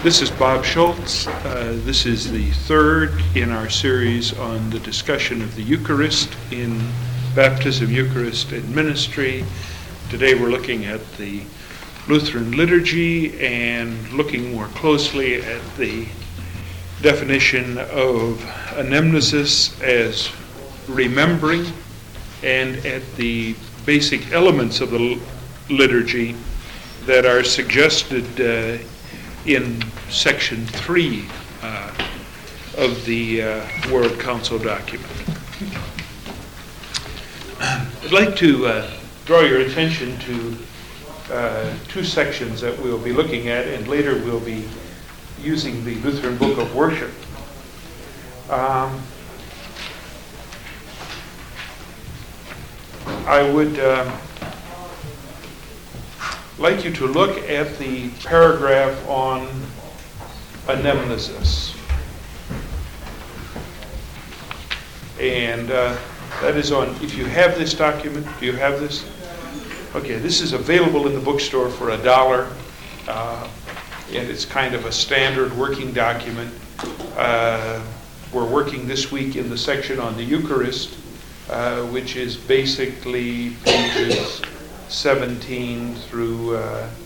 This is Bob Schultz. This is the third in our series on the discussion of the Eucharist in baptism, Eucharist, and ministry. Today we're looking at the Lutheran liturgy and looking more closely at the definition of anamnesis as remembering, and at the basic elements of the liturgy that are suggested in section 3 of the World Council document. I'd like to draw your attention to two sections that we'll be looking at, and later we'll be using the Lutheran Book of Worship. I would like you to look at the paragraph on anamnesis. And that is on, if you have this document, do you have this? Okay, this is available in the bookstore for $1. And it's kind of a standard working document. We're working this week in the section on the Eucharist, which is basically pages 17 through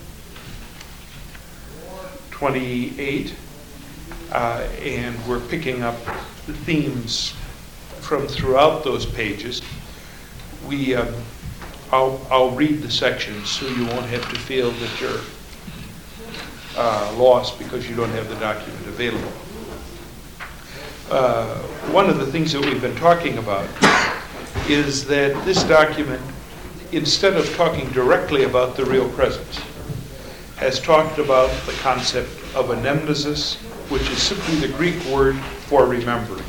28, and we're picking up the themes from throughout those pages. I'll read the sections so you won't have to feel that you're lost because you don't have the document available. One of the things that we've been talking about is that this document, instead of talking directly about the real presence, has talked about the concept of anamnesis, which is simply the Greek word for remembering.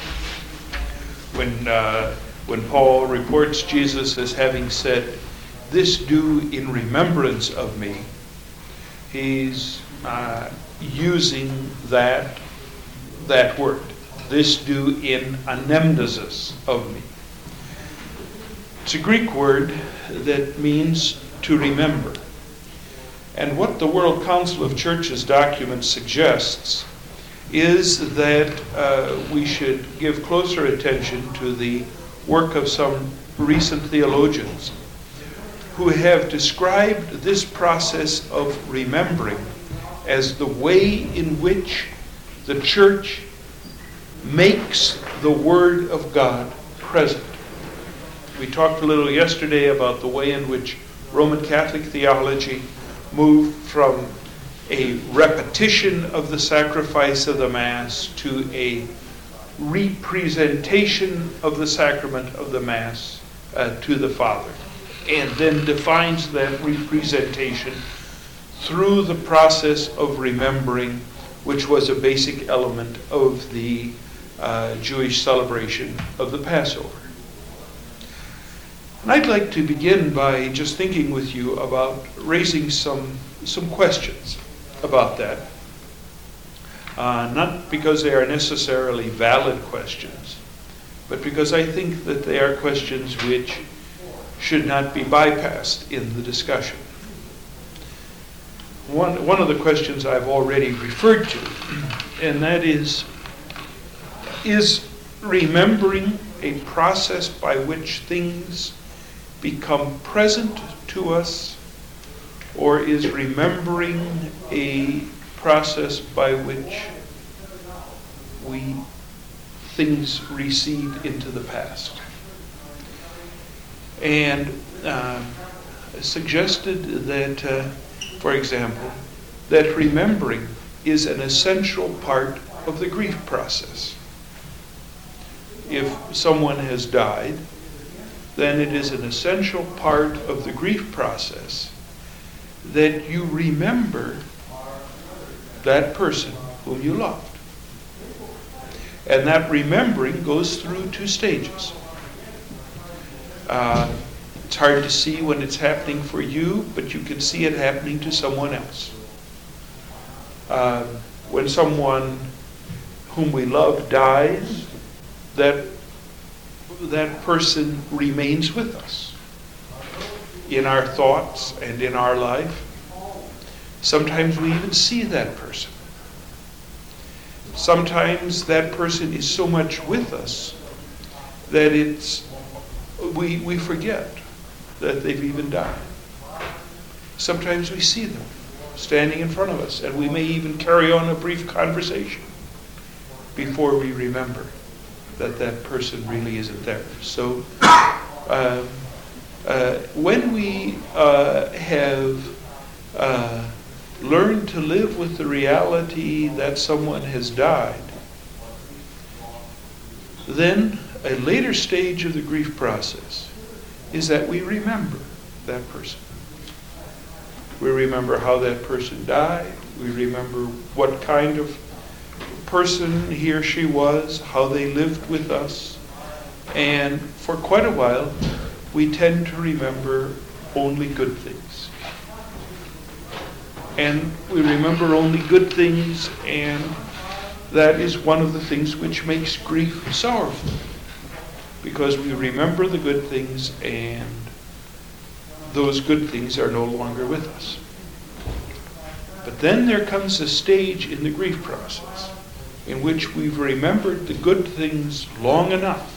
When Paul reports Jesus as having said, "This do in remembrance of me," he's using that word. "This do in anamnesis of me." It's a Greek word that means to remember. And what the World Council of Churches document suggests is that we should give closer attention to the work of some recent theologians who have described this process of remembering as the way in which the Church makes the Word of God present. We talked a little yesterday about the way in which Roman Catholic theology moved from a repetition of the sacrifice of the Mass to a representation of the sacrament of the Mass to the Father, and then defines that representation through the process of remembering, which was a basic element of the Jewish celebration of the Passover. And I'd like to begin by just thinking with you about raising some questions about that. Not because they are necessarily valid questions, but because I think that they are questions which should not be bypassed in the discussion. One of the questions I've already referred to, and that is remembering a process by which things become present to us, or is remembering a process by which things recede into the past? And suggested that, for example, that remembering is an essential part of the grief process. If someone has died, then it is an essential part of the grief process that you remember that person whom you loved. And that remembering goes through 2 stages. It's hard to see when it's happening for you, but you can see it happening to someone else. When someone whom we love dies, that person remains with us in our thoughts and in our life. Sometimes we even see that person. Sometimes that person is so much with us that we forget that they've even died. Sometimes we see them standing in front of us, and we may even carry on a brief conversation before we remember that person really isn't there. So when we have learned to live with the reality that someone has died, then a later stage of the grief process is that we remember that person. We remember how that person died. We remember what kind of person he or she was, how they lived with us. And for quite a while, we tend to remember only good things. And we remember only good things, and that is one of the things which makes grief sorrowful. Because we remember the good things, and those good things are no longer with us. But then there comes a stage in the grief process in which we've remembered the good things long enough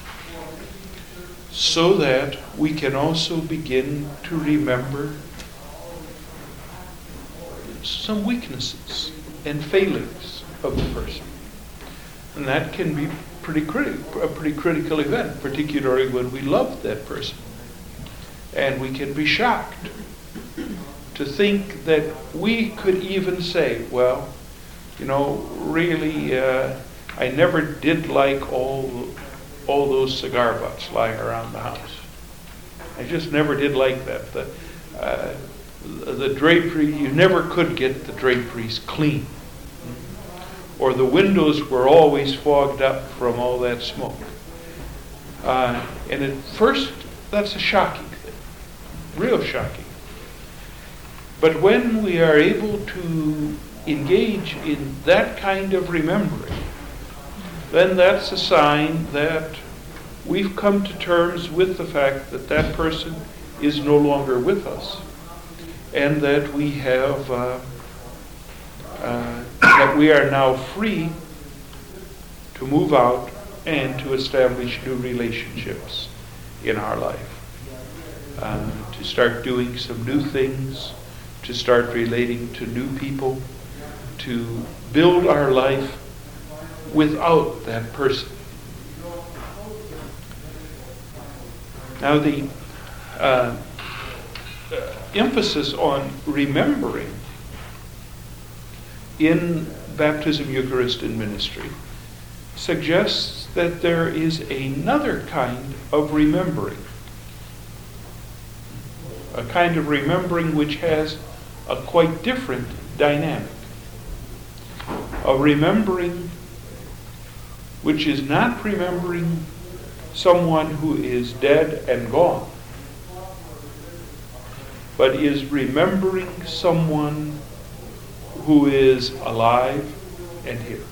so that we can also begin to remember some weaknesses and failings of the person. And that can be a pretty critical event, particularly when we love that person. And we can be shocked to think that we could even say, well, really, I never did like all those cigar butts lying around the house. I just never did like that. The drapery, you never could get the draperies clean. Or the windows were always fogged up from all that smoke. And at first, that's a shocking thing, real shocking. But when we are able to engage in that kind of remembering, then that's a sign that we've come to terms with the fact that that person is no longer with us, and that we have that we are now free to move out and to establish new relationships in our life, to start doing some new things, to start relating to new people, to build our life without that person. Now the emphasis on remembering in baptism, Eucharist, and ministry suggests that there is another kind of remembering. A kind of remembering which has a quite different dynamic. A remembering which is not remembering someone who is dead and gone, but is remembering someone who is alive and here.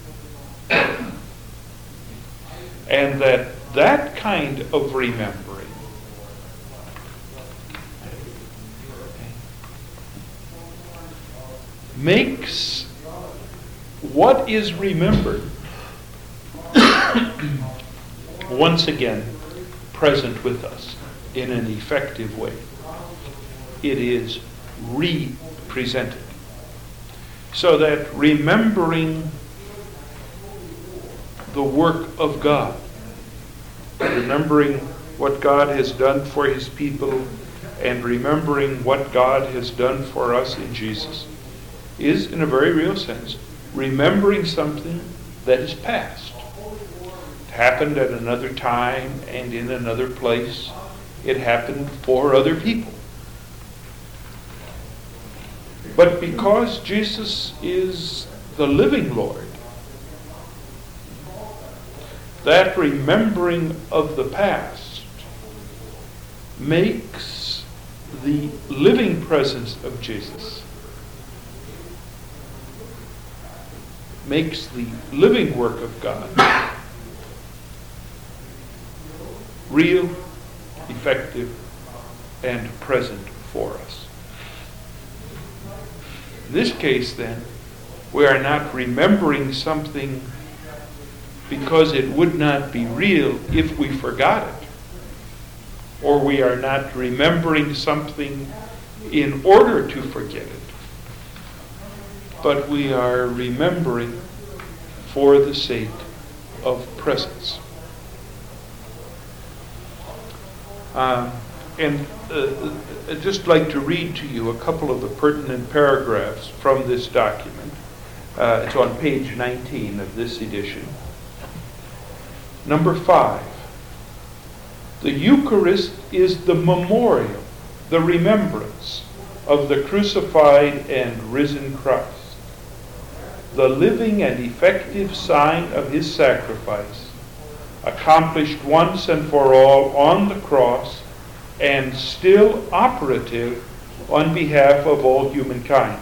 And that kind of remembering makes what is remembered once again present with us in an effective way. It is represented. So that remembering the work of God, remembering what God has done for his people, and remembering what God has done for us in Jesus, is, in a very real sense, remembering something that is past. It happened at another time and in another place. It happened for other people. But because Jesus is the living Lord, that remembering of the past makes the living presence of Jesus, makes the living work of God real, effective, and present for us. In this case, then, We are not remembering something because it would not be real if we forgot it. Or we are not remembering something in order to forget it. But we are remembering for the sake of presence. I'd just like to read to you a couple of the pertinent paragraphs from this document. It's on page 19 of this edition. Number 5. The Eucharist is the memorial, the remembrance of the crucified and risen Christ, the living and effective sign of his sacrifice, accomplished once and for all on the cross, and still operative on behalf of all humankind.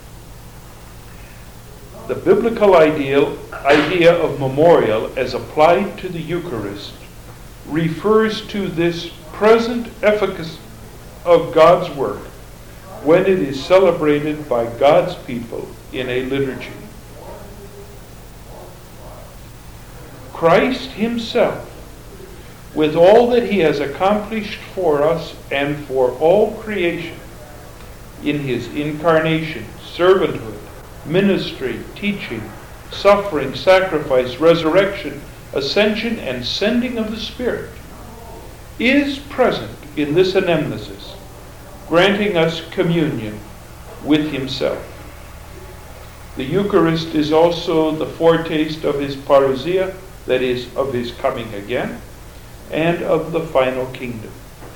The biblical idea of memorial as applied to the Eucharist refers to this present efficacy of God's work when it is celebrated by God's people in a liturgy. Christ himself, with all that he has accomplished for us and for all creation in his incarnation, servanthood, ministry, teaching, suffering, sacrifice, resurrection, ascension, and sending of the Spirit, is present in this anamnesis, granting us communion with himself. The Eucharist is also the foretaste of his parousia, that is, of his coming again, and of the final kingdom.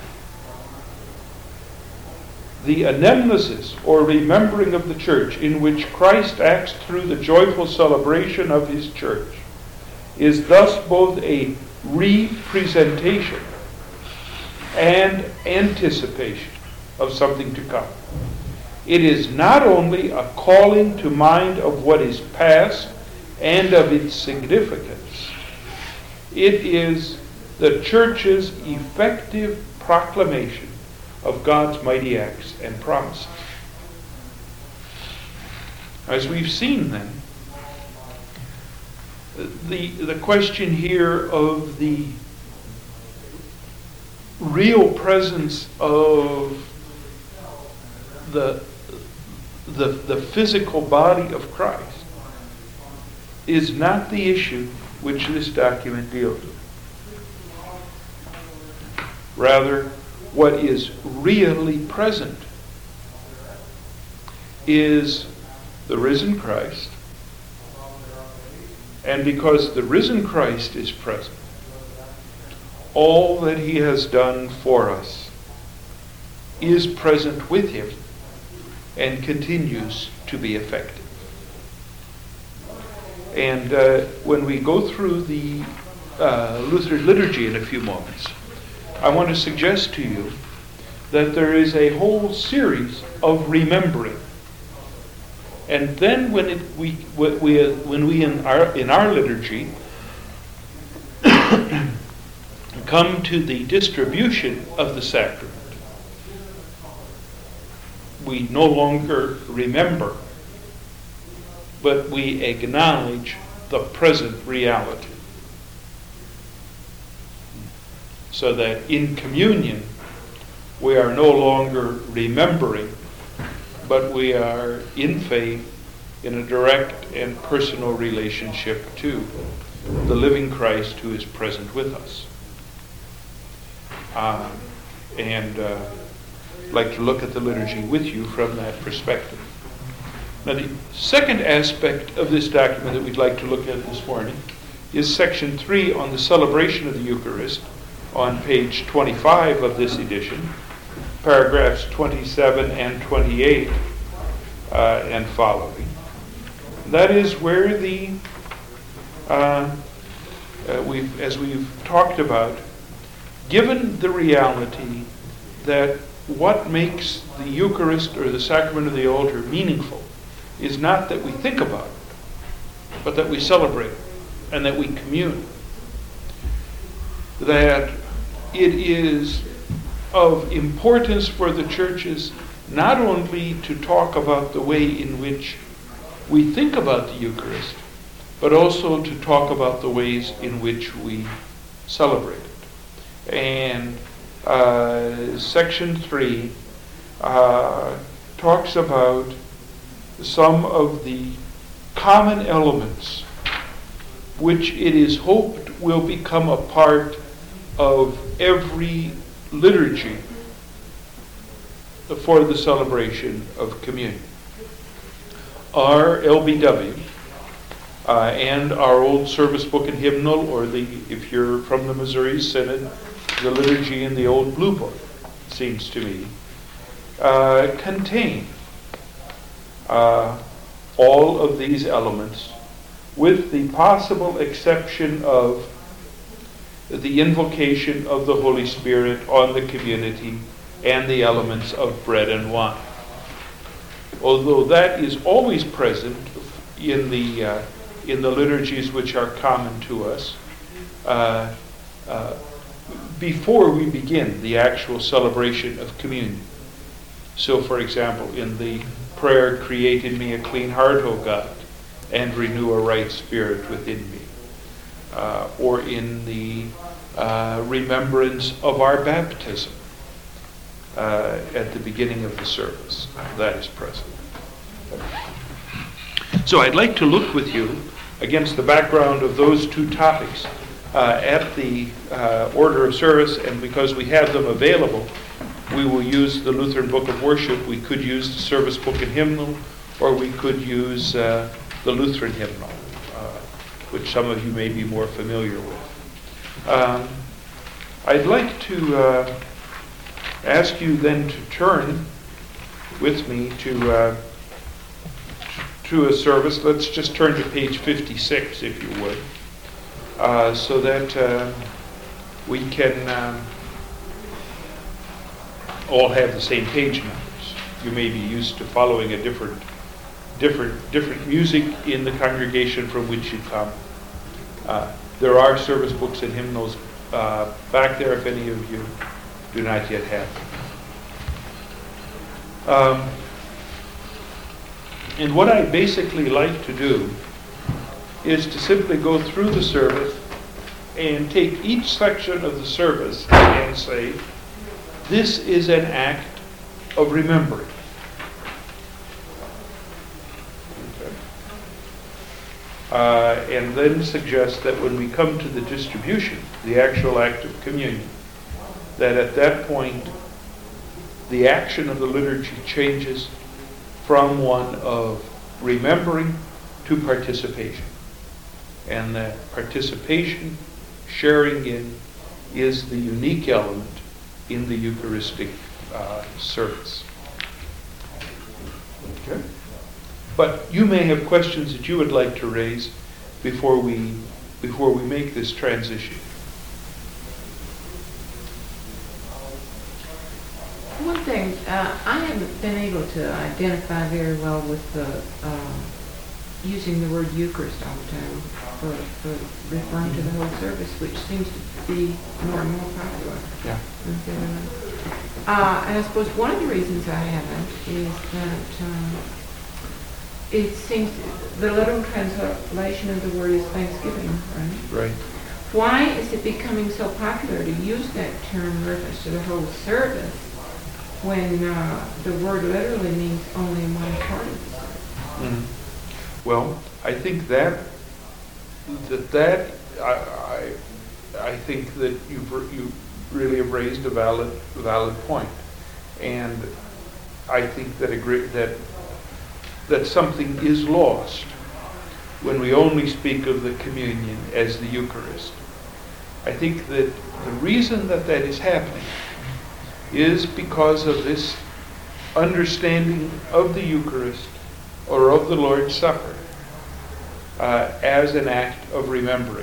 The anamnesis, or remembering of the church, in which Christ acts through the joyful celebration of his church, is thus both a representation and anticipation of something to come. It is not only a calling to mind of what is past and of its significance, it is the church's effective proclamation of God's mighty acts and promises. As we've seen then, the question here of the real presence of the physical body of Christ is not the issue which this document deals with. Rather, what is really present is the risen Christ. And because the risen Christ is present, all that he has done for us is present with him and continues to be effective. And when we go through the Lutheran liturgy in a few moments, I want to suggest to you that there is a whole series of remembering. And then when we in our liturgy come to the distribution of the sacrament, we no longer remember, but we acknowledge the present reality. So that in communion, we are no longer remembering, but we are in faith in a direct and personal relationship to the living Christ who is present with us. And I'd like to look at the liturgy with you from that perspective. Now, the second aspect of this document that we'd like to look at this morning is section 3 on the celebration of the Eucharist on page 25 of this edition, paragraphs 27 and 28 and following. That is where as we've talked about, given the reality that what makes the Eucharist or the sacrament of the altar meaningful is not that we think about it, but that we celebrate it and that we commune. That it is of importance for the churches not only to talk about the way in which we think about the Eucharist, but also to talk about the ways in which we celebrate it. And section 3 talks about some of the common elements which it is hoped will become a part of every liturgy for the celebration of communion. Our LBW and our old service book and hymnal, or if you're from the Missouri Synod, the liturgy in the old Blue Book, seems to me, contain all of these elements, with the possible exception of the invocation of the Holy Spirit on the community and the elements of bread and wine. Although that is always present in the liturgies which are common to us, before we begin the actual celebration of communion. So, for example, in the prayer, "Create in me a clean heart, O God, and renew a right spirit within me," or in the remembrance of our baptism at the beginning of the service, that is present. So I'd like to look with you against the background of those two topics at the order of service, and because we have them available, we will use the Lutheran Book of Worship. We could use the service book and hymnal, or we could use the Lutheran hymnal, which some of you may be more familiar with. I'd like to ask you then to turn with me to a service. Let's just turn to page 56, if you would, so that we can all have the same page numbers. You may be used to following a different music in the congregation from which you come. There are service books and hymnals back there if any of you do not yet have them. And what I basically like to do is to simply go through the service and take each section of the service and say, this is an act of remembering. And then suggest that when we come to the distribution, the actual act of communion, that at that point the action of the liturgy changes from one of remembering to participation. And that participation, sharing in, is the unique element in the Eucharistic service. Okay? But you may have questions that you would like to raise before we make this transition. One thing, I haven't been able to identify very well with the using the word Eucharist all the time for referring to the whole service, which seems to be more and more popular. Yeah. And I suppose one of the reasons I haven't is that it seems the literal translation of the word is Thanksgiving, right? Right. Why is it becoming so popular to use that term in reference to the whole service when the word literally means only one part of the service? Mm-hmm. Well, I think I think that you really have raised a valid point, and I think that something is lost when we only speak of the communion as the Eucharist. I think that the reason that is happening is because of this understanding of the Eucharist or of the Lord's Supper as an act of remembering.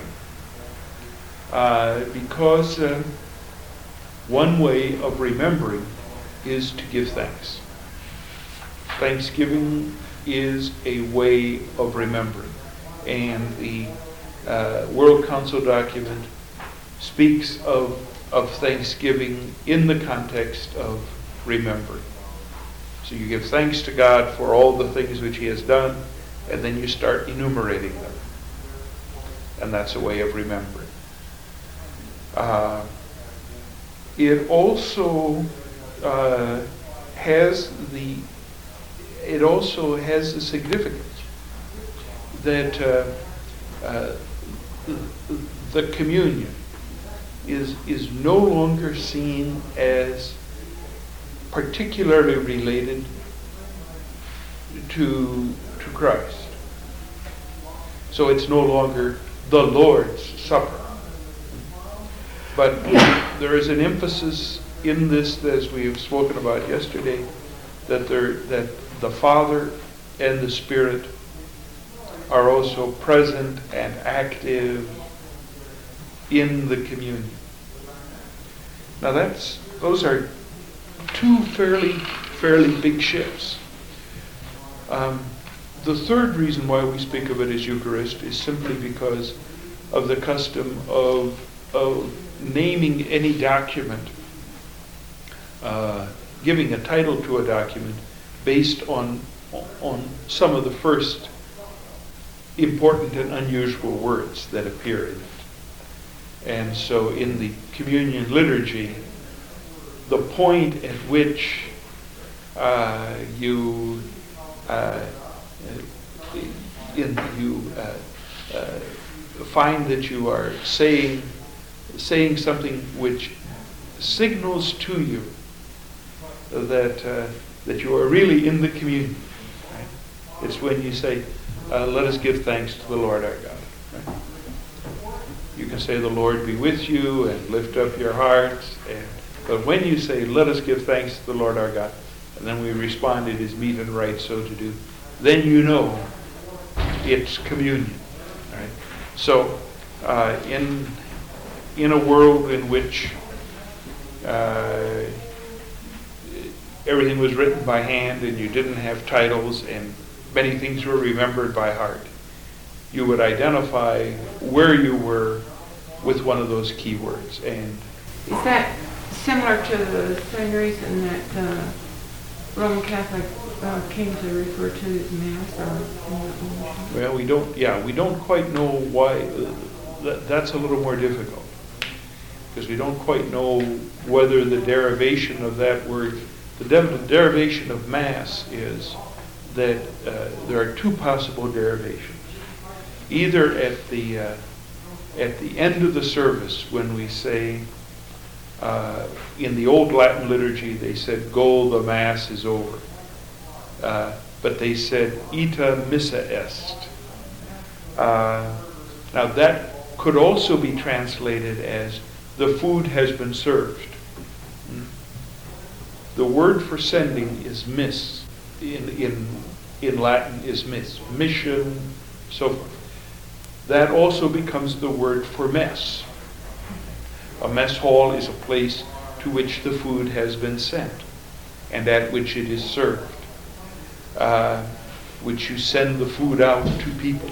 Because one way of remembering is to give thanks. Thanksgiving is a way of remembering. And the World Council document speaks of Thanksgiving in the context of remembering. So you give thanks to God for all the things which He has done, and then you start enumerating them. And that's a way of remembering. It also has the significance that the communion is no longer seen as particularly related to Christ. So it's no longer the Lord's Supper. But there is an emphasis in this, as we have spoken about yesterday, that the Father and the Spirit are also present and active in the communion. Now those are two fairly big shifts. The third reason why we speak of it as Eucharist is simply because of the custom of naming any document, giving a title to a document based on some of the first important and unusual words that appear in it. And so in the communion liturgy, the point at which you find that you are saying something which signals to you that you are really in the communion. Right? It's when you say, "Let us give thanks to the Lord our God." Right? You can say, "The Lord be with you," and lift up your hearts. But when you say, "Let us give thanks to the Lord our God," and then we respond, "It is meet and right so to do," then you know it's communion. Right? So, in a world in which everything was written by hand and you didn't have titles and many things were remembered by heart, you would identify where you were with one of those key words. And is that similar to the same reason that the Roman Catholic came to refer to as Mass? Well, we don't quite know why. That's a little more difficult, because we don't quite know whether the derivation of that word, the derivation of Mass is that there are two possible derivations. Either at the end of the service, when we say, in the old Latin liturgy, they said, "Go, the Mass is over." But they said, "Ita missa est." Now that could also be translated as, "The food has been served." The word for sending is miss. In Latin is miss. Mission, so forth. That also becomes the word for mess. A mess hall is a place to which the food has been sent and at which it is served, which you send the food out to people.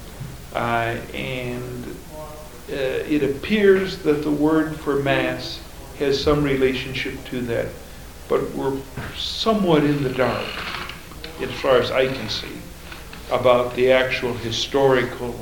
And it appears that the word for Mass has some relationship to that, but we're somewhat in the dark, as far as I can see, about the actual historical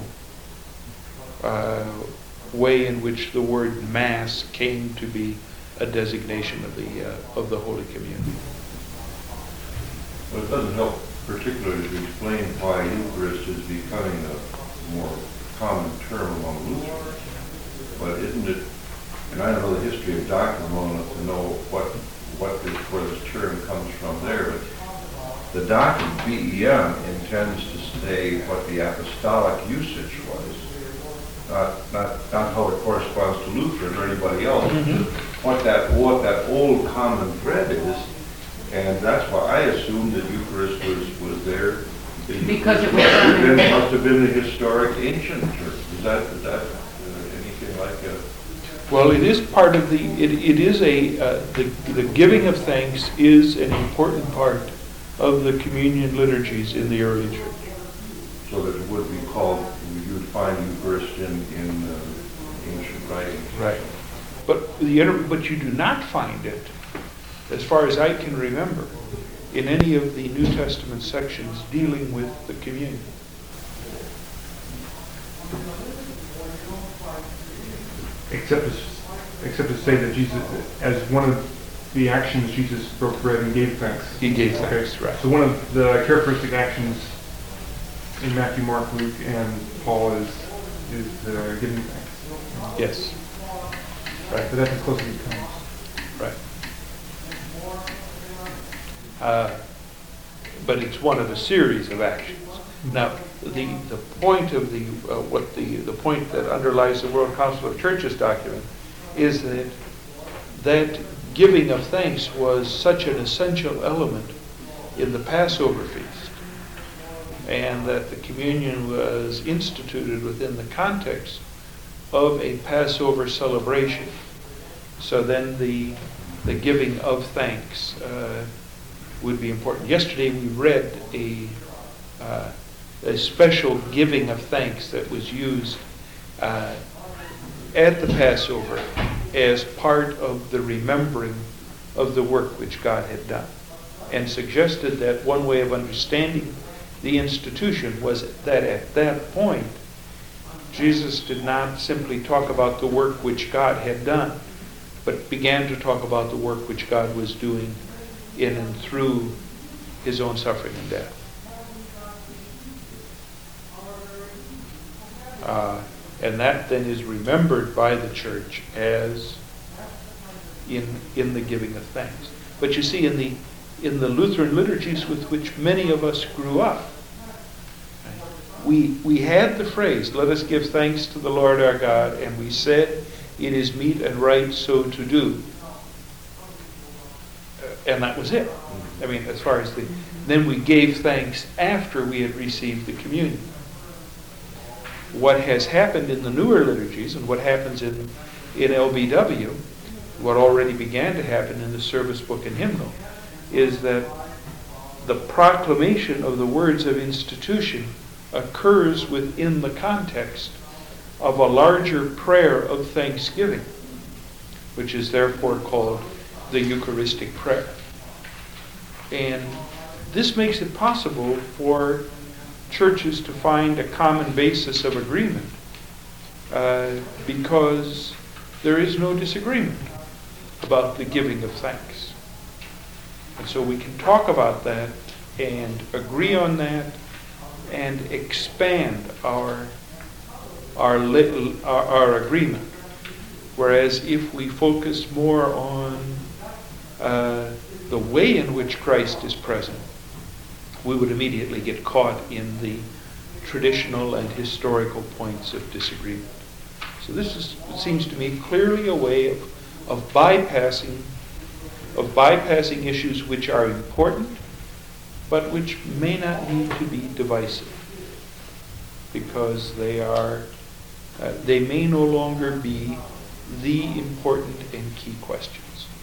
way in which the word Mass came to be a designation of the Holy Communion. Well, it doesn't help particularly to explain why Eucharist is becoming a more common term among Lutherans. But isn't it, and I don't know the history of doctrine well enough to know where this term comes from there, but the doctrine BEM intends to say what the apostolic usage was, not how it corresponds to Luther or anybody else, what that old common thread is, and that's why I assumed that Eucharist was there. Because it must have been the historic ancient term. Is that anything like a? Well, it is part of the giving of thanks is an important part of the communion liturgies in the early church. So that it would be called, you would find Eucharist in ancient writings. Right. But you do not find it, as far as I can remember, in any of the New Testament sections dealing with the communion. except to say that Jesus, as one of the actions, Jesus broke bread and gave thanks. He gave thanks, right. So one of the characteristic actions in Matthew, Mark, Luke, and Paul is giving thanks. Yes. Right. But that's as close as it comes. Right. But it's one of a series of actions. Now, the point of the point that underlies the World Council of Churches document is that giving of thanks was such an essential element in the Passover feast, and that the communion was instituted within the context of a Passover celebration. So then the giving of thanks would be important. Yesterday we read a special giving of thanks that was used at the Passover as part of the remembering of the work which God had done, and suggested that one way of understanding the institution was that at that point Jesus did not simply talk about the work which God had done, but began to talk about the work which God was doing in and through his own suffering and death. And that then is remembered by the church as in the giving of thanks. But you see, in the Lutheran liturgies with which many of us grew up, we had the phrase, "Let us give thanks to the Lord our God," and we said, "It is meet and right so to do." And that was it. I mean, as far as then we gave thanks after we had received the communion. What has happened in the newer liturgies, and what happens in LBW, what already began to happen in the service book and hymnal, is that the proclamation of the words of institution occurs within the context of a larger prayer of thanksgiving, which is therefore called the Eucharistic prayer. And this makes it possible for churches to find a common basis of agreement, because there is no disagreement about the giving of thanks. And so we can talk about that and agree on that and expand our agreement. Whereas if we focus more on the way in which Christ is present, we would immediately get caught in the traditional and historical points of disagreement. So this is, it seems to me, clearly a way of bypassing issues which are important, but which may not need to be divisive, because they may no longer be the important and key questions.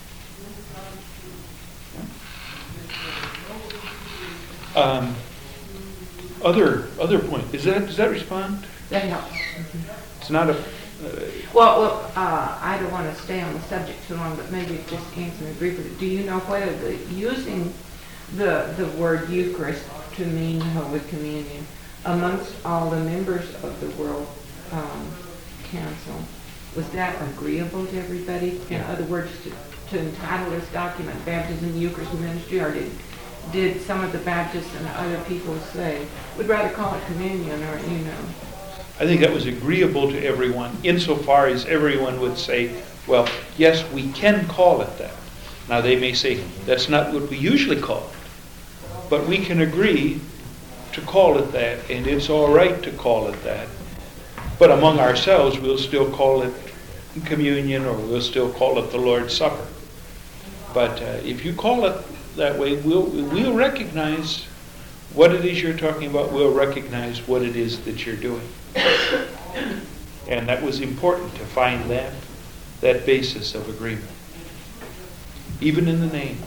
Other point. Does that respond? That helps. It's not a. Well, I don't want to stay on the subject too long, but maybe just answer me briefly. Do you know whether using the word Eucharist to mean Holy Communion amongst all the members of the World Council, was that agreeable to everybody? In other words, to entitle this document Baptism, Eucharist, Ministry, or did some of the Baptists and other people say, we'd rather call it communion, or, I think that was agreeable to everyone, insofar as everyone would say, well, yes, we can call it that. Now they may say, that's not what we usually call it. But we can agree to call it that, and it's all right to call it that. But among ourselves, we'll still call it communion, or we'll still call it the Lord's Supper. But if you call it that way, we'll recognize what it is you're talking about. We'll recognize what it is that you're doing. And that was important to find that basis of agreement, even in the name.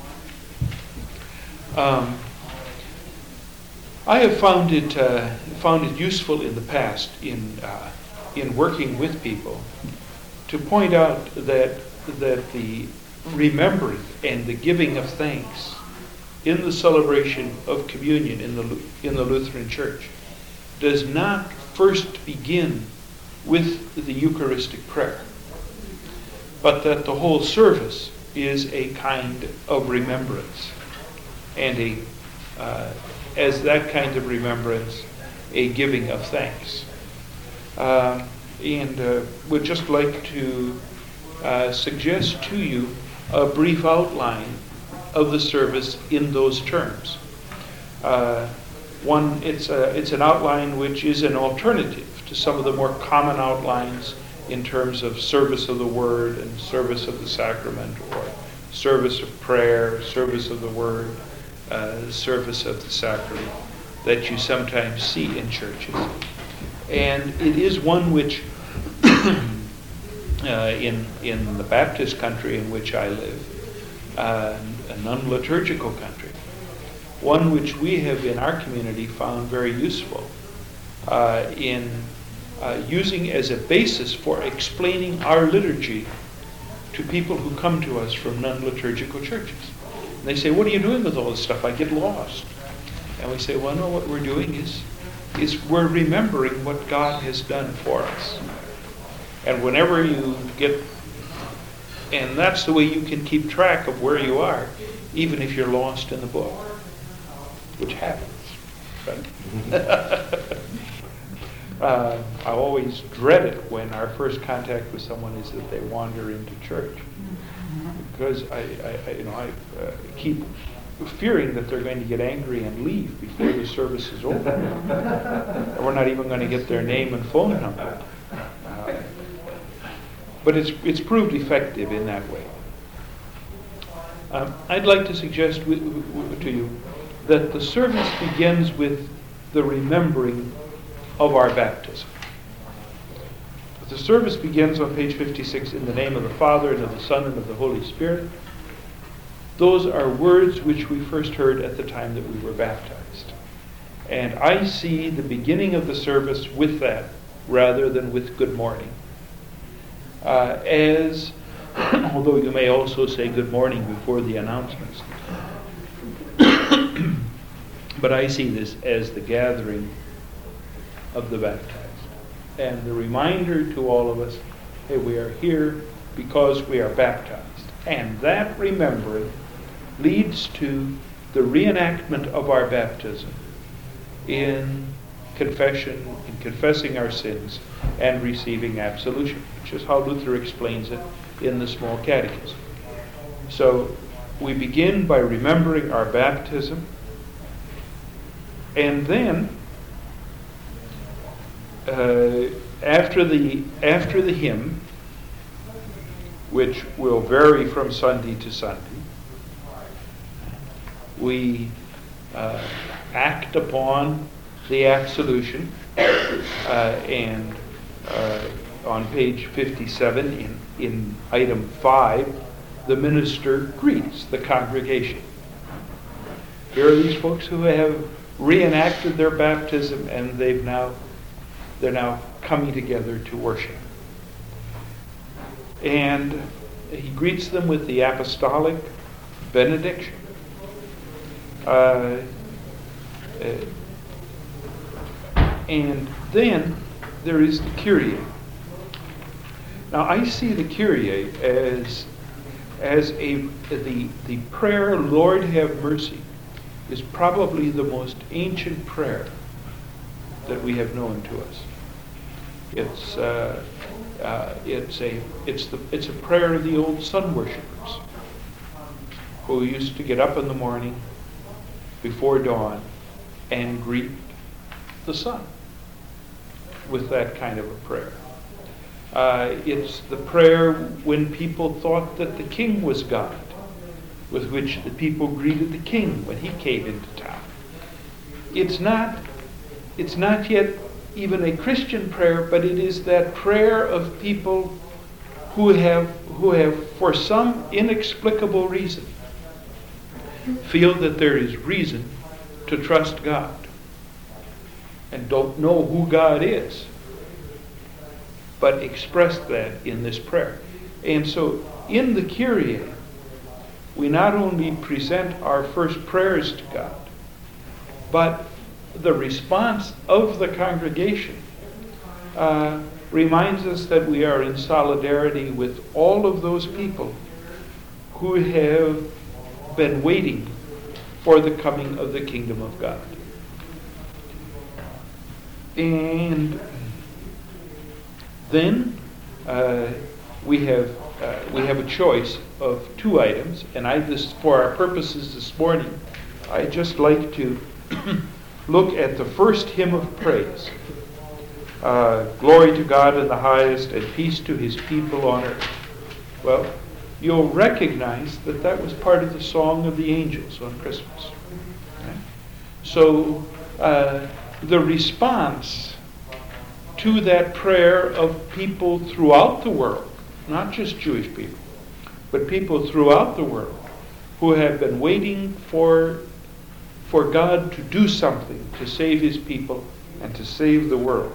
I have found it useful in the past in working with people to point out that the remembering and the giving of thanks in the celebration of communion in the Lutheran Church does not first begin with the Eucharistic prayer. but that the whole service is a kind of remembrance, and as that kind of remembrance, a giving of thanks. And would just like to suggest to you a brief outline of the service in those terms. One, it's an outline which is an alternative to some of the more common outlines in terms of service of the Word and service of the sacrament, or service of prayer, service of the Word, service of the sacrament that you sometimes see in churches. And it is one which, in the Baptist country in which I live, a non-liturgical country, one which we have in our community found very useful in using as a basis for explaining our liturgy to people who come to us from non-liturgical churches. And they say, "What are you doing with all this stuff? I get lost." And we say, "Well, no, what we're doing is we're remembering what God has done for us." And whenever you get, and that's the way you can keep track of where you are, even if you're lost in the book, which happens, right? I always dread it when our first contact with someone is that they wander into church, because I keep fearing that they're going to get angry and leave before the service is over. And we're not even going to get their name and phone number. But it's proved effective in that way. I'd like to suggest to you that the service begins with the remembering of our baptism. The service begins on page 56, "In the name of the Father, and of the Son, and of the Holy Spirit." Those are words which we first heard at the time that we were baptized. And I see the beginning of the service with that, rather than with good morning. Although you may also say good morning before the announcements. But I see this as the gathering of the baptized, and the reminder to all of us, hey, we are here because we are baptized. And that remembering leads to the reenactment of our baptism in confession, in confessing our sins and receiving absolution, which is how Luther explains it in the Small Catechism. So we begin by remembering our baptism, and then after the hymn, which will vary from Sunday to Sunday, we act upon the absolution, and on page 57 in item 5, the minister greets the congregation. Here are these folks who have reenacted their baptism, and they're now coming together to worship. And he greets them with the apostolic benediction. And then there is the Kyrie. Now I see the Kyrie as the prayer, "Lord have mercy," is probably the most ancient prayer that we have known to us. It's a prayer of the old sun worshippers, who used to get up in the morning before dawn and greet the sun with that kind of a prayer. It's the prayer when people thought that the king was God, with which the people greeted the king when he came into town. It's not yet even a Christian prayer, but it is that prayer of people who have for some inexplicable reason feel that there is reason to trust God and don't know who God is, but express that in this prayer. And so in the Kyrie, we not only present our first prayers to God, but the response of the congregation reminds us that we are in solidarity with all of those people who have been waiting for the coming of the kingdom of God. And then we have a choice of two items, and for our purposes this morning, I'd just like to look at the first hymn of praise. Glory to God in the highest, and peace to his people on earth. Well, you'll recognize that that was part of the Song of the Angels on Christmas. Okay? So the response to that prayer of people throughout the world, not just Jewish people, but people throughout the world who have been waiting for God to do something to save his people and to save the world,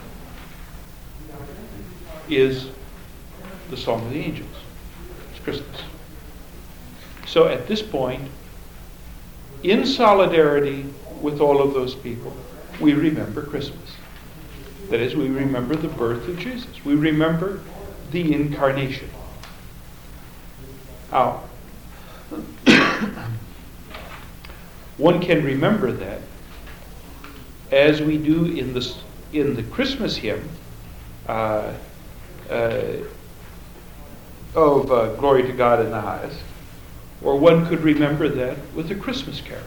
is the Song of the Angels. It's Christmas. So at this point, in solidarity with all of those people, we remember Christmas. That is, we remember the birth of Jesus. We remember the incarnation. Now, one can remember that as we do in the Christmas hymn of Glory to God in the highest, or one could remember that with the Christmas carol.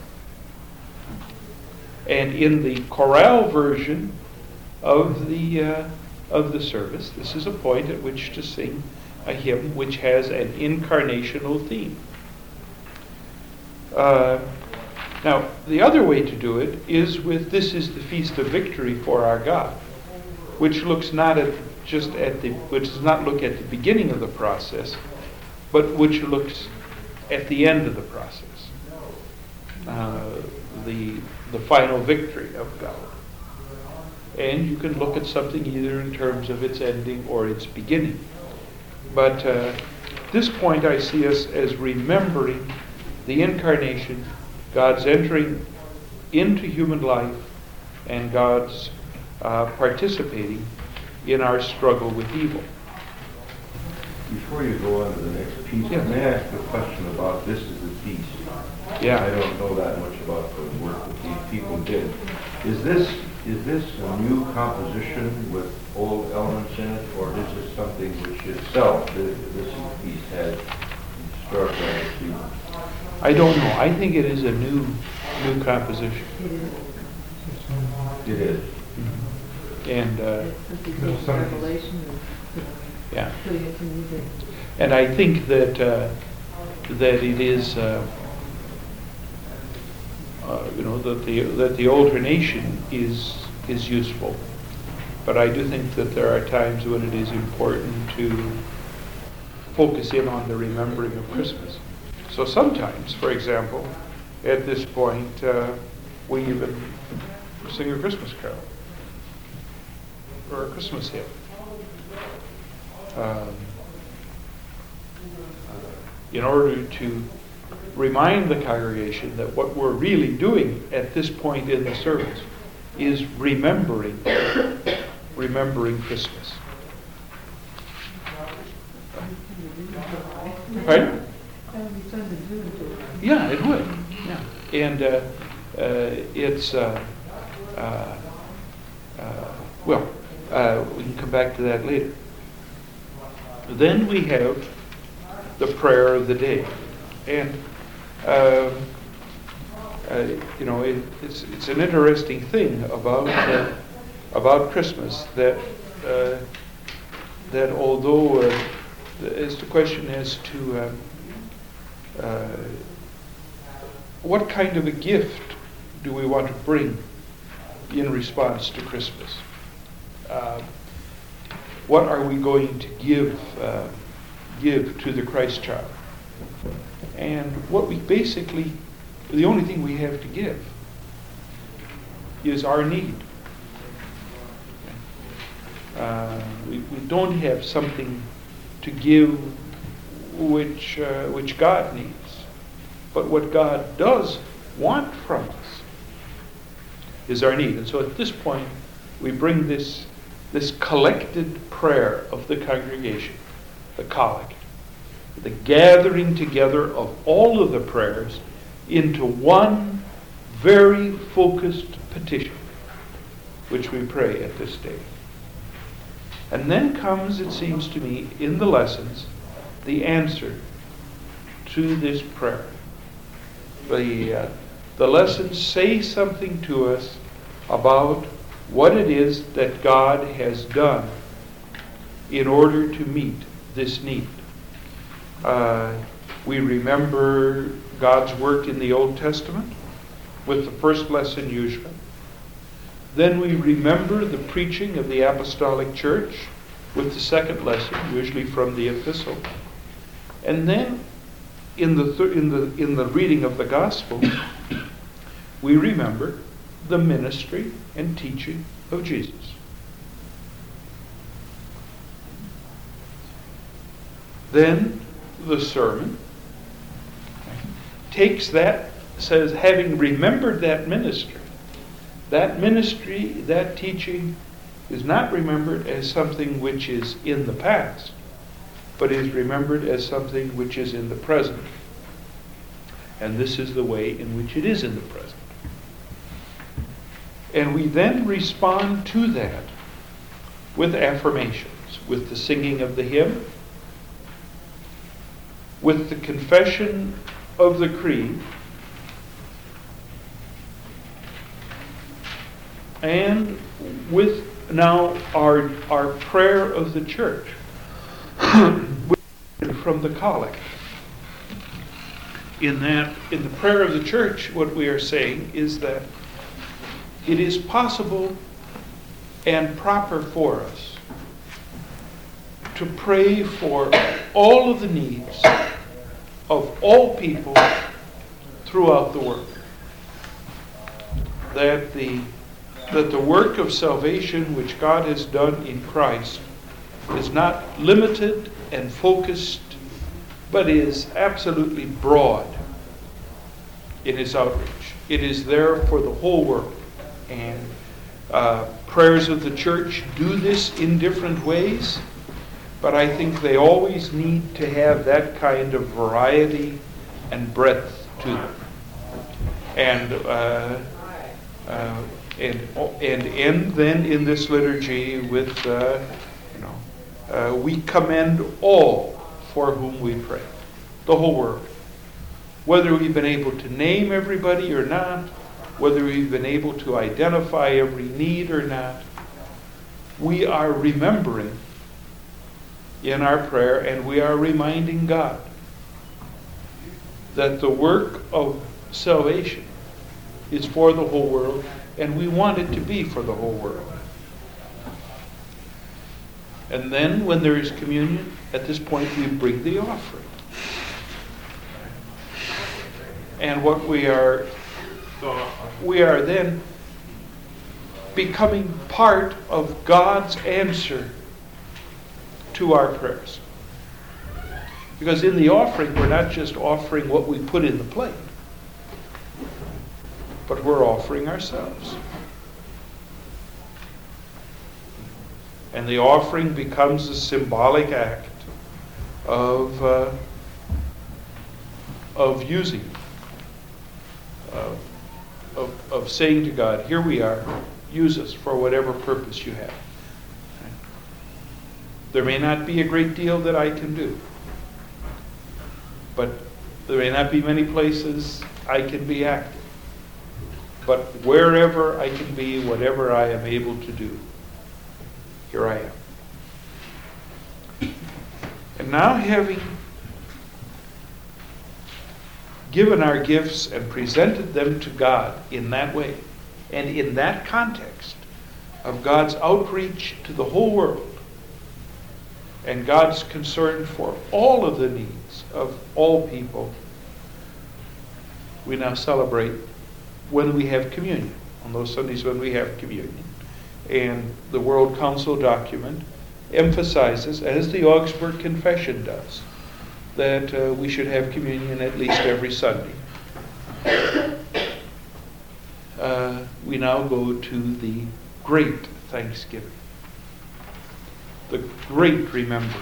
And in the chorale version of the service, this is a point at which to sing a hymn which has an incarnational theme. Now, the other way to do it is with "This is the Feast of Victory for our God," which looks which does not look at the beginning of the process, but which looks at the end of the process, the final victory of God. And you can look at something either in terms of its ending or its beginning. But this point I see us as remembering the incarnation, God's entering into human life, and God's participating in our struggle with evil. Before you go on to the next piece, Yeah. may I ask a question about "This is the Feast"? Yeah. I don't know that much about the work that these people did. Is this a new composition with old elements in it, or is this something which itself, "This is the Feast," had historical antecedents? I don't know. I think it is a new composition. It is. And Revelation yeah. putting it to music. And I think that it is, that the alternation is useful. But I do think that there are times when it is important to focus in on the remembering of Christmas. So sometimes, for example, at this point, we even sing a Christmas carol or a Christmas hymn. In order to remind the congregation that what we're really doing at this point in the service is remembering Christmas. Pardon? Yeah, it would. Yeah, and it's we can come back to that later. Then we have the prayer of the day, and it's an interesting thing about Christmas that although as the question as to what kind of a gift do we want to bring in response to Christmas? What are we going to give to the Christ child? And what we basically, the only thing we have to give is our need. We don't have something to give which God needs. But what God does want from us is our need. And so at this point, we bring this this collected prayer of the congregation, the collect, the gathering together of all of the prayers into one very focused petition, which we pray at this day. And then comes, it seems to me, in the lessons, the answer to this prayer. The lessons say something to us about what it is that God has done in order to meet this need. We remember God's work in the Old Testament with the first lesson usually. Then we remember the preaching of the Apostolic Church with the second lesson, usually from the epistle. And then in the reading of the Gospel, we remember the ministry and teaching of Jesus. Then the sermon takes that, says, having remembered that ministry, that teaching is not remembered as something which is in the past, but is remembered as something which is in the present. And this is the way in which it is in the present. And we then respond to that with affirmations, with the singing of the hymn, with the confession of the creed, and with now our prayer of the church from the collect. In the prayer of the church, what we are saying is that it is possible and proper for us to pray for all of the needs of all people throughout the world. That the work of salvation which God has done in Christ is not limited and focused, but is absolutely broad in its outreach. It is there for the whole world. And prayers of the church do this in different ways, but I think they always need to have that kind of variety and breadth to them. And end then in this liturgy with, we commend all for whom we pray, the whole world. Whether we've been able to name everybody or not, whether we've been able to identify every need or not, we are remembering in our prayer, and we are reminding God that the work of salvation is for the whole world, and we want it to be for the whole world. And then when there is communion, at this point we bring the offering. And what we are then becoming part of God's answer to our prayers. Because in the offering, we're not just offering what we put in the plate, but we're offering ourselves. And the offering becomes a symbolic act of using, of saying to God, here we are, use us for whatever purpose you have. There may not be a great deal that I can do, but there may not be many places I can be active. But wherever I can be, whatever I am able to do, here I am. And now, having given our gifts and presented them to God in that way, and in that context of God's outreach to the whole world, and God's concern for all of the needs of all people, we now celebrate when we have communion, on those Sundays when we have communion. And the World Council document emphasizes, as the Augsburg Confession does, that we should have communion at least every Sunday. We now go to the great Thanksgiving. the great remembering.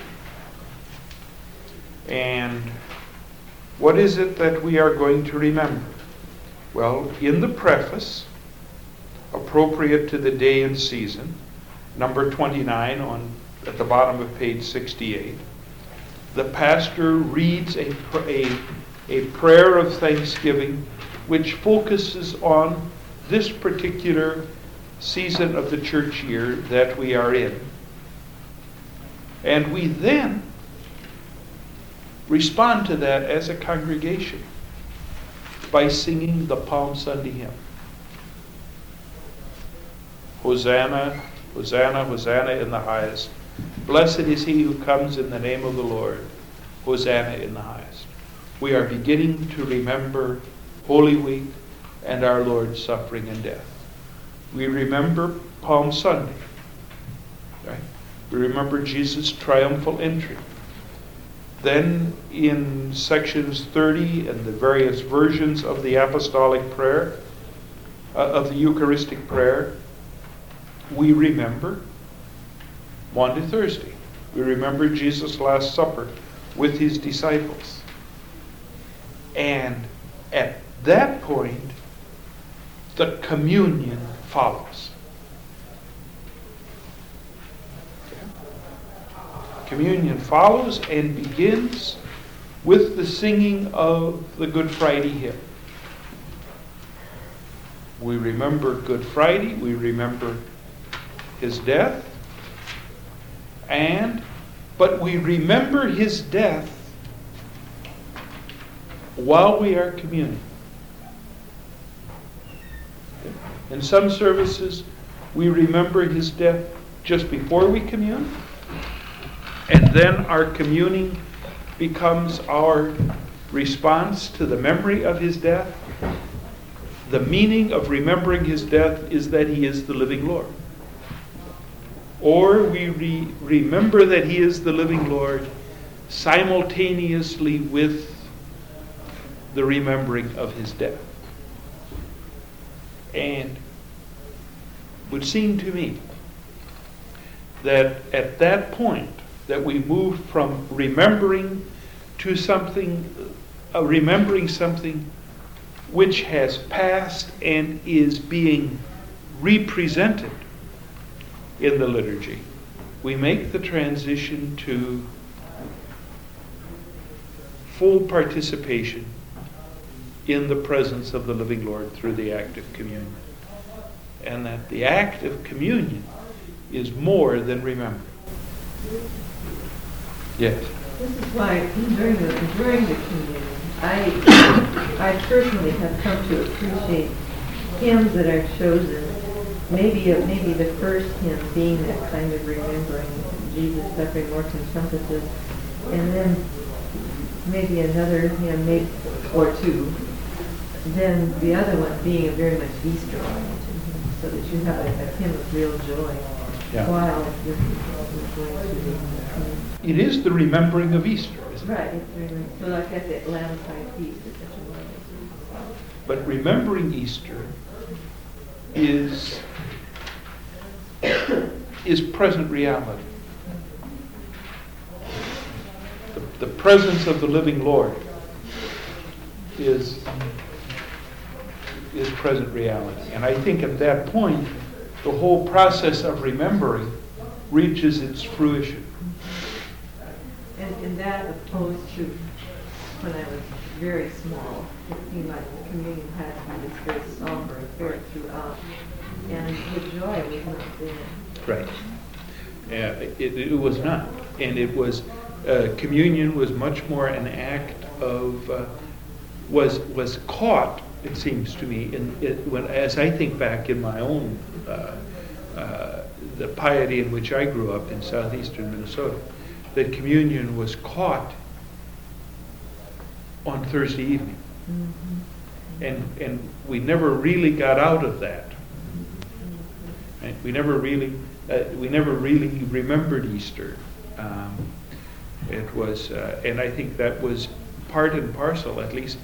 And what is it that we are going to remember? Well, in the preface, appropriate to the day and season, number 29 at the bottom of page 68, the pastor reads a prayer of thanksgiving which focuses on this particular season of the church year that we are in. And we then respond to that as a congregation by singing the Palm Sunday hymn. Hosanna, Hosanna, Hosanna in the highest. Blessed is he who comes in the name of the Lord. Hosanna in the highest. We are beginning to remember Holy Week and our Lord's suffering and death. We remember Palm Sunday. Right? We remember Jesus' triumphal entry. Then in sections 30 and the various versions of the apostolic prayer, of the Eucharistic prayer, we remember Maundy Thursday. We remember Jesus' Last Supper with his disciples. And at that point, the communion follows. Communion follows and begins with the singing of the Good Friday hymn. We remember Good Friday, we remember his death, but we remember his death while we are communing. In some services, we remember his death just before we commune, and then our communing becomes our response to the memory of his death. The meaning of remembering his death is that he is the living Lord. Or we remember that he is the living Lord simultaneously with the remembering of his death. And it would seem to me that at that point that we move from remembering to remembering something which has passed and is being represented in the liturgy. We make the transition to full participation in the presence of the living Lord through the act of communion. And that the act of communion is more than remembering. Yes? This is why during the communion, I personally have come to appreciate hymns that are chosen. Maybe the first hymn being that kind of remembering Jesus suffering, more contemplative, and then maybe another hymn, or two. Then the other one being a very much Easter oriented hymn, so that you have a hymn of real joy while you're going through the communion. It is the remembering of Easter, isn't it? Right. It's so like that Lamb Side feast is such a wonderful. But remembering Easter is present reality. The presence of the living Lord is present reality. And I think at that point, the whole process of remembering reaches its fruition. And that opposed to when I was very small, it seemed like the communion had to be this very somber affair throughout. And the joy was not there. Right. It was not. And it was, communion was much more an act of, was caught, it seems to me, as I think back in my own, the piety in which I grew up in southeastern Minnesota, that communion was caught on Thursday evening. Mm-hmm. And we never really got out of that. Right? We never really remembered Easter. It was, and I think that was part and parcel, at least,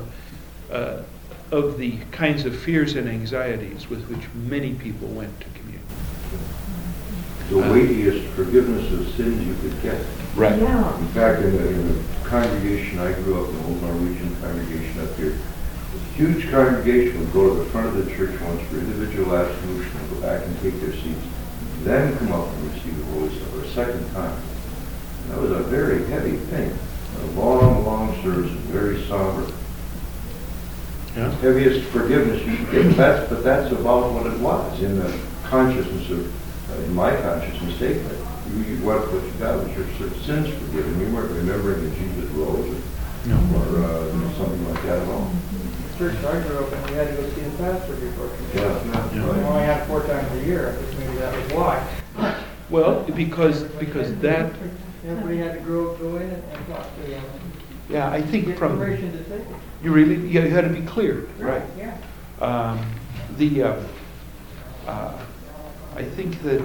of the kinds of fears and anxieties with which many people went to communion. the weightiest forgiveness of sins you could get. Right. Yeah. In fact, in the congregation, I grew up in the old Norwegian congregation up here. A huge congregation would go to the front of the church once for individual absolution and go back and take their seats, then come up and receive the Holy Supper a second time. And that was a very heavy thing. A long, long service, very somber. Yeah. Heaviest forgiveness you can get, but that's about what it was in the consciousness of, in my consciousness statement. What you got was your sort of sins forgiven. You weren't remembering that Jesus rose or something like that at all. Church I grew up in, we had to go see the pastor before communion. Yeah. We only had 4 times a year. I think maybe that was why. Well, because that, Everybody had to go in and talk to them. yeah, I think Get from, permission to take it. you had to be cleared, right? Yeah. I think that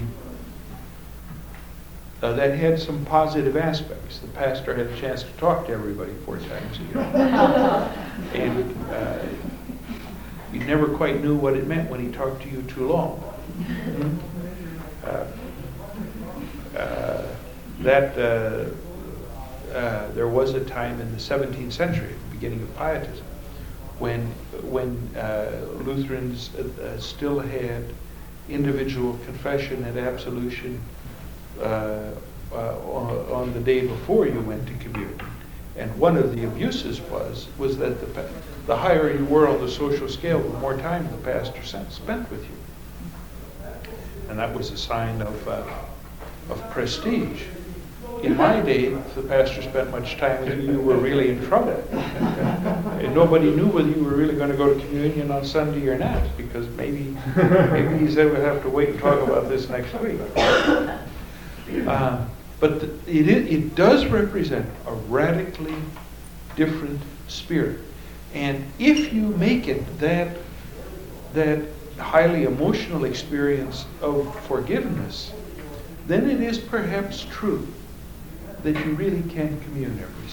that had some positive aspects. The pastor had a chance to talk to everybody 4 times a year. And you never quite knew what it meant when he talked to you too long. There was a time in the 17th century, the beginning of Pietism, when Lutherans still had individual confession and absolution on the day before you went to communion. And one of the abuses was that the higher you were on the social scale, the more time the pastor spent with you. And that was a sign of prestige. In my day, if the pastor spent much time with you, you were really in trouble. And nobody knew whether you were really going to go to communion on Sunday or not, because maybe he said we'll have to wait and talk about this next week. But it does represent a radically different spirit. And if you make it that highly emotional experience of forgiveness, then it is perhaps true that you really can't commune every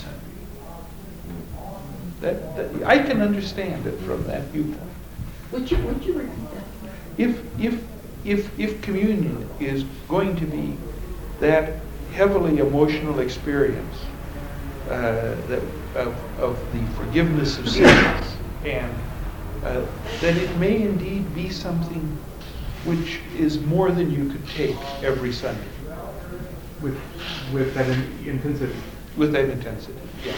Sunday. That I can understand it from that viewpoint. Would you repeat that? If communion is going to be that heavily emotional experience of the forgiveness of sins, and that it may indeed be something which is more than you could take every Sunday. With that intensity. With that intensity, yeah.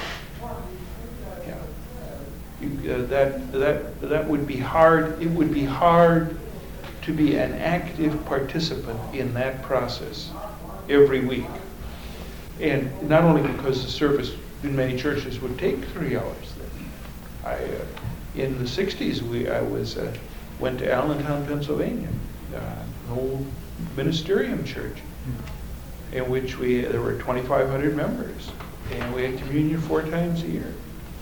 That would be hard. It would be hard to be an active participant in that process every week. And not only because the service in many churches would take 3 hours. In the 60s, I went to Allentown, Pennsylvania, an old ministerium church, in which there were 2,500 members, and we had communion 4 times a year.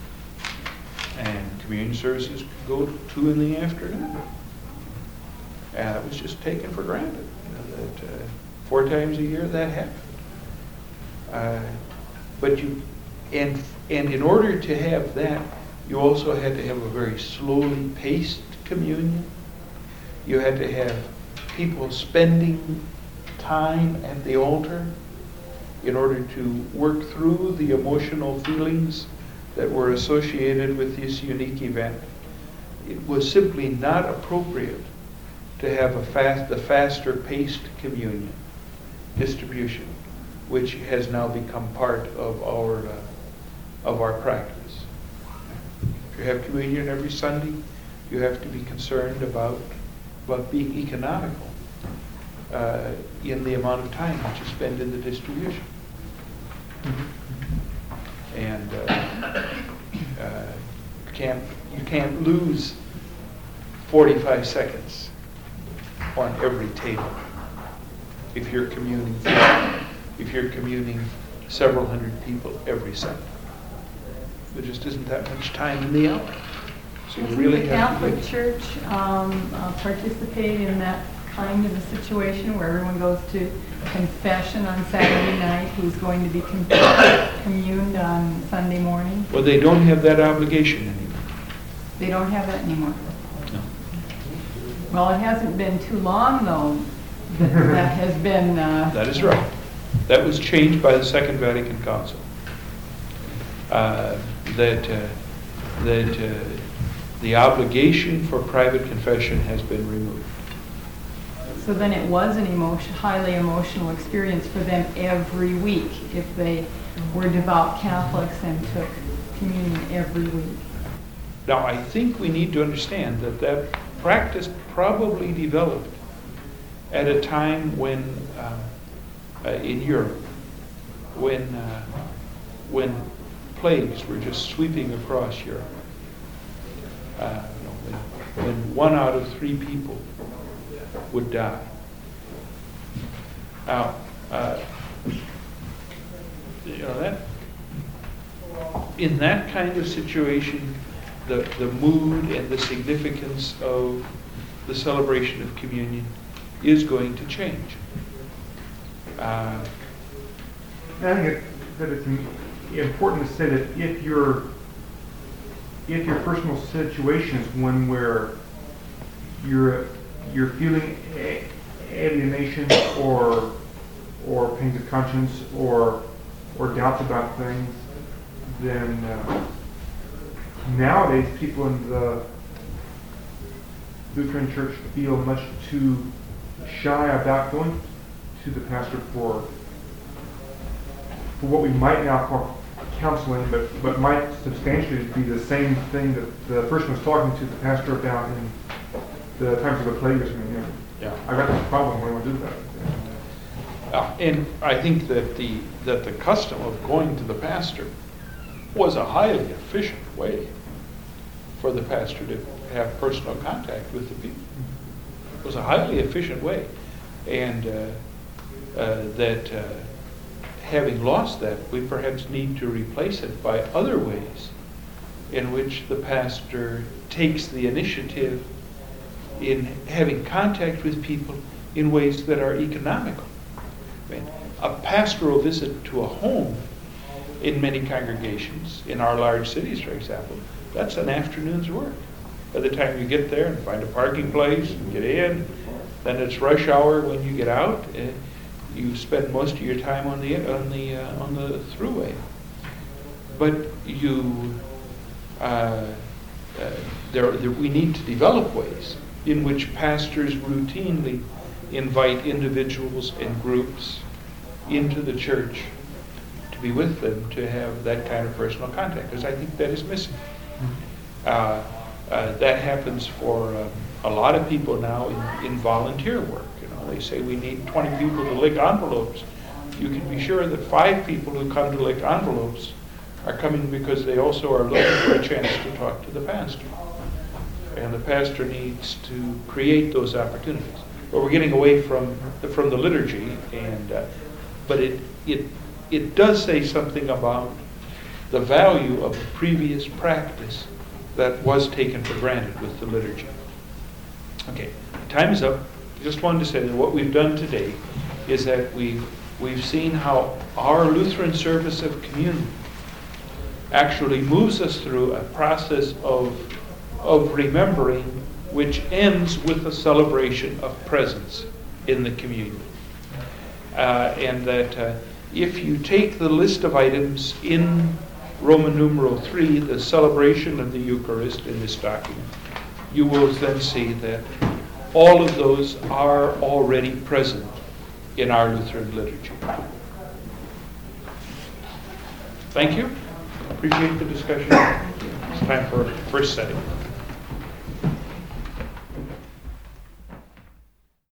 And communion services could go to 2 in the afternoon. And it was just taken for granted that 4 times a year that happened. And in order to have that, you also had to have a very slowly paced communion. You had to have people spending time at the altar in order to work through the emotional feelings that were associated with this unique event. It was simply not appropriate to have the faster paced communion distribution, which has now become part of our practice. If you have communion every Sunday, you have to be concerned about being economical in the amount of time that you spend in the distribution. And you can't lose 45 seconds on every table if you're communing several hundred people every Sunday. There just isn't that much time in the hour. So you really have to. Does the Catholic Church participate in that kind of a situation where everyone goes to confession on Saturday night, who's going to be communed on Sunday morning? Well, they don't have that obligation anymore. They don't have that anymore. No. Well, it hasn't been too long, though, That has been, That is right. That was changed by the Second Vatican Council. The obligation for private confession has been removed. so then it was an highly emotional experience for them every week if they were devout Catholics and took communion every week. Now, I think we need to understand that practice probably developed at a time when, in Europe, when plagues were just sweeping across Europe. When 1 out of 3 people would die. Now, in that kind of situation, the mood and the significance of the celebration of communion is going to change. I think that it's important to say that if your personal situation is one where you're feeling alienation or pains of conscience or doubts about things, then nowadays people in the Lutheran Church feel much too shy about going to the pastor for what we might now call counseling, but might substantially be the same thing that the person was talking to the pastor about in the times of the plague or something. Yeah. I got this problem when we do that. And I think that the custom of going to the pastor was a highly efficient way for the pastor to have personal contact with the people. It was a highly efficient way. And having lost that, we perhaps need to replace it by other ways in which the pastor takes the initiative in having contact with people in ways that are economical. I mean, a pastoral visit to a home in many congregations, in our large cities, for example, that's an afternoon's work. By the time you get there and find a parking place and get in, then it's rush hour when you get out. You spend most of your time on the thruway. But we need to develop ways in which pastors routinely invite individuals and groups into the church to be with them, to have that kind of personal contact, because I think that is missing. That happens for a lot of people now in volunteer work. They say we need 20 people to lick envelopes. You can be sure that 5 people who come to lick envelopes are coming because they also are looking for a chance to talk to the pastor. And the pastor needs to create those opportunities. But we're getting away from the liturgy, but it does say something about the value of the previous practice that was taken for granted with the liturgy. Okay, time is up. Just wanted to say that what we've done today is that we've seen how our Lutheran service of communion actually moves us through a process of remembering, which ends with a celebration of presence in the communion. And that if you take the list of items in Roman numeral 3, the celebration of the Eucharist in this document, you will then see that all of those are already present in our Lutheran liturgy. Thank you. Appreciate the discussion. It's time for first setting.